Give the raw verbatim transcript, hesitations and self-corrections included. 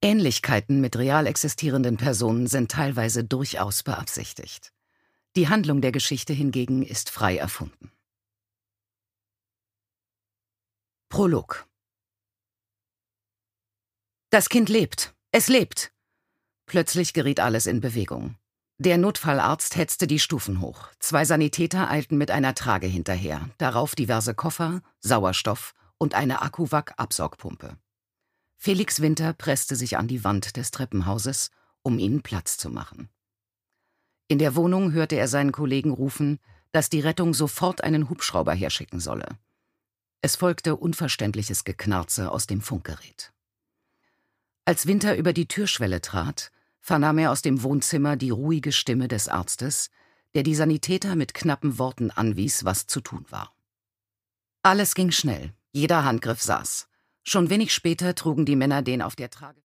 Ähnlichkeiten mit real existierenden Personen sind teilweise durchaus beabsichtigt. Die Handlung der Geschichte hingegen ist frei erfunden. Prolog. Das Kind lebt. Es lebt. Plötzlich geriet alles in Bewegung. Der Notfallarzt hetzte die Stufen hoch. Zwei Sanitäter eilten mit einer Trage hinterher, darauf diverse Koffer, Sauerstoff und eine Akkuwag-Absaugpumpe. Felix Winter presste sich an die Wand des Treppenhauses, um ihnen Platz zu machen. In der Wohnung hörte er seinen Kollegen rufen, dass die Rettung sofort einen Hubschrauber herschicken solle. Es folgte unverständliches Geknarze aus dem Funkgerät. Als Winter über die Türschwelle trat, vernahm er aus dem Wohnzimmer die ruhige Stimme des Arztes, der die Sanitäter mit knappen Worten anwies, was zu tun war. Alles ging schnell, jeder Handgriff saß. Schon wenig später trugen die Männer den auf der Trage